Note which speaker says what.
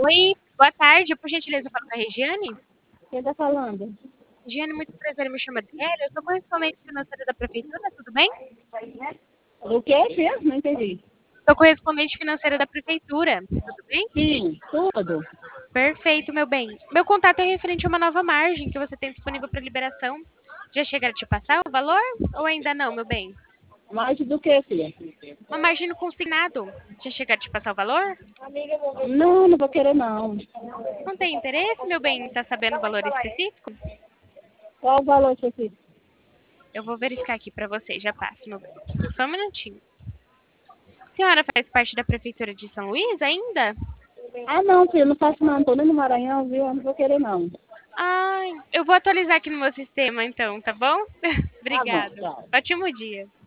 Speaker 1: Oi, boa tarde. Por gentileza, eu falo com a Regiane.
Speaker 2: Quem tá falando?
Speaker 1: Regiane, muito prazer, me chama Adriele. Eu sou correspondente financeira da prefeitura, tudo bem?
Speaker 2: O que mesmo? Não entendi.
Speaker 1: Sou correspondente financeira da prefeitura, tudo bem?
Speaker 2: Sim, tudo.
Speaker 1: Perfeito, meu bem. Meu contato é referente a uma nova margem que você tem disponível para liberação. Já chegaram a te passar o valor ou ainda não, meu bem?
Speaker 2: Mais do que, filha?
Speaker 1: Uma margem no consignado. Já chegaram a te passar o valor?
Speaker 2: Não, não vou querer, não.
Speaker 1: Não tem interesse, meu bem, em estar sabendo o valor específico?
Speaker 2: Qual o valor que você...
Speaker 1: Eu vou verificar aqui para você, já passo, meu bem. Só um minutinho. A senhora faz parte da prefeitura de São Luís ainda?
Speaker 2: Ah, não, filha, não faço não. Tô nem no Maranhão, viu? Eu não vou querer, não.
Speaker 1: Ai, eu vou atualizar aqui no meu sistema então, tá bom?
Speaker 2: Tá bom,
Speaker 1: Obrigada.
Speaker 2: tchau.
Speaker 1: Ótimo dia.